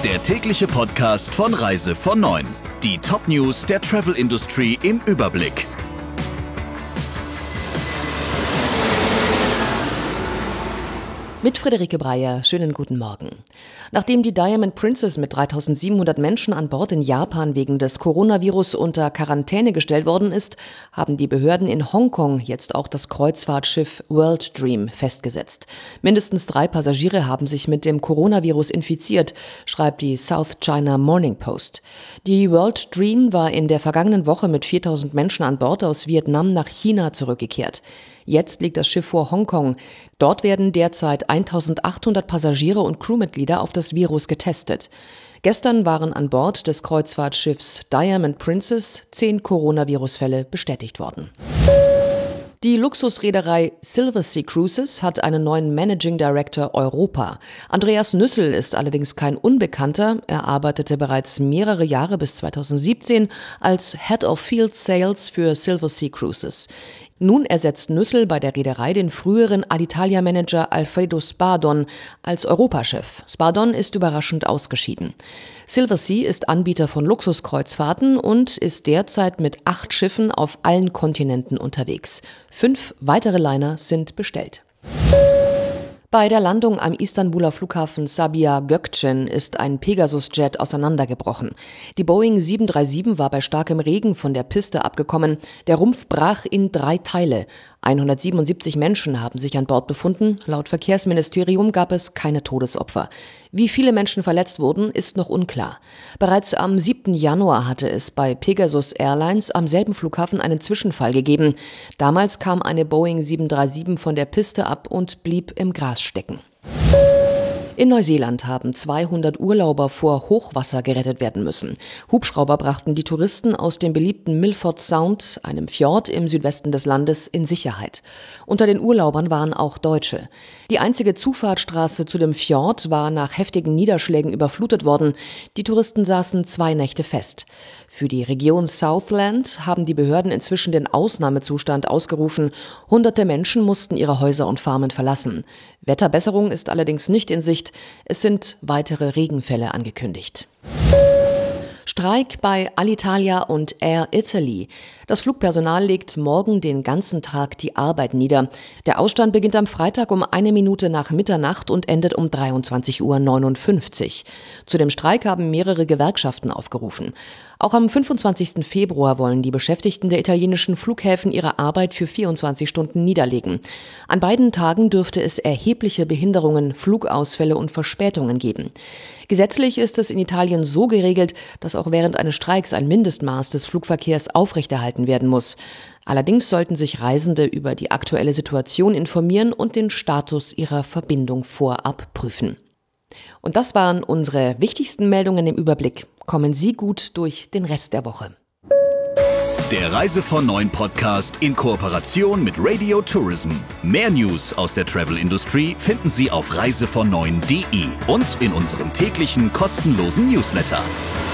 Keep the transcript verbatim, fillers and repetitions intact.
Der tägliche Podcast von Reise von neun. Die Top-News der Travel-Industrie im Überblick. Mit Friederike Breyer, schönen guten Morgen. Nachdem die Diamond Princess mit dreitausendsiebenhundert Menschen an Bord in Japan wegen des Coronavirus unter Quarantäne gestellt worden ist, haben die Behörden in Hongkong jetzt auch das Kreuzfahrtschiff World Dream festgesetzt. Mindestens drei Passagiere haben sich mit dem Coronavirus infiziert, schreibt die South China Morning Post. Die World Dream war in der vergangenen Woche mit viertausend Menschen an Bord aus Vietnam nach China zurückgekehrt. Jetzt liegt das Schiff vor Hongkong. Dort werden derzeit eintausendachthundert Passagiere und Crewmitglieder auf das Virus getestet. Gestern waren an Bord des Kreuzfahrtschiffs Diamond Princess zehn Coronavirus-Fälle bestätigt worden. Die Luxusreederei Silversea Cruises hat einen neuen Managing Director Europa. Andreas Nüssel ist allerdings kein Unbekannter. Er arbeitete bereits mehrere Jahre bis zweitausendsiebzehn als Head of Field Sales für Silversea Cruises. Nun ersetzt Nüssel bei der Reederei den früheren Alitalia-Manager Alfredo Spadon als Europachef. Spadon ist überraschend ausgeschieden. Silversea ist Anbieter von Luxuskreuzfahrten und ist derzeit mit acht Schiffen auf allen Kontinenten unterwegs. Fünf weitere Liner sind bestellt. Bei der Landung am Istanbuler Flughafen Sabiha Gökçen ist ein Pegasus-Jet auseinandergebrochen. Die Boeing sieben drei sieben war bei starkem Regen von der Piste abgekommen. Der Rumpf brach in drei Teile. hundertsiebenundsiebzig Menschen haben sich an Bord befunden. Laut Verkehrsministerium gab es keine Todesopfer. Wie viele Menschen verletzt wurden, ist noch unklar. Bereits am siebten Januar hatte es bei Pegasus Airlines am selben Flughafen einen Zwischenfall gegeben. Damals kam eine Boeing sieben drei sieben von der Piste ab und blieb im Gras stecken. In Neuseeland haben zweihundert Urlauber vor Hochwasser gerettet werden müssen. Hubschrauber brachten die Touristen aus dem beliebten Milford Sound, einem Fjord im Südwesten des Landes, in Sicherheit. Unter den Urlaubern waren auch Deutsche. Die einzige Zufahrtsstraße zu dem Fjord war nach heftigen Niederschlägen überflutet worden. Die Touristen saßen zwei Nächte fest. Für die Region Southland haben die Behörden inzwischen den Ausnahmezustand ausgerufen. Hunderte Menschen mussten ihre Häuser und Farmen verlassen. Wetterbesserung ist allerdings nicht in Sicht. Es sind weitere Regenfälle angekündigt. Streik bei Alitalia und Air Italy. Das Flugpersonal legt morgen den ganzen Tag die Arbeit nieder. Der Ausstand beginnt am Freitag um eine Minute nach Mitternacht und endet um dreiundzwanzig Uhr neunundfünfzig. Zu dem Streik haben mehrere Gewerkschaften aufgerufen. Auch am fünfundzwanzigsten Februar wollen die Beschäftigten der italienischen Flughäfen ihre Arbeit für vierundzwanzig Stunden niederlegen. An beiden Tagen dürfte es erhebliche Behinderungen, Flugausfälle und Verspätungen geben. Gesetzlich ist es in Italien so geregelt, dass auch während eines Streiks ein Mindestmaß des Flugverkehrs aufrechterhalten werden muss. Allerdings sollten sich Reisende über die aktuelle Situation informieren und den Status ihrer Verbindung vorab prüfen. Und das waren unsere wichtigsten Meldungen im Überblick. Kommen Sie gut durch den Rest der Woche. Der Reise von neun Podcast in Kooperation mit Radio Tourism. Mehr News aus der Travel-Industrie finden Sie auf reise von neun punkt de und in unserem täglichen kostenlosen Newsletter.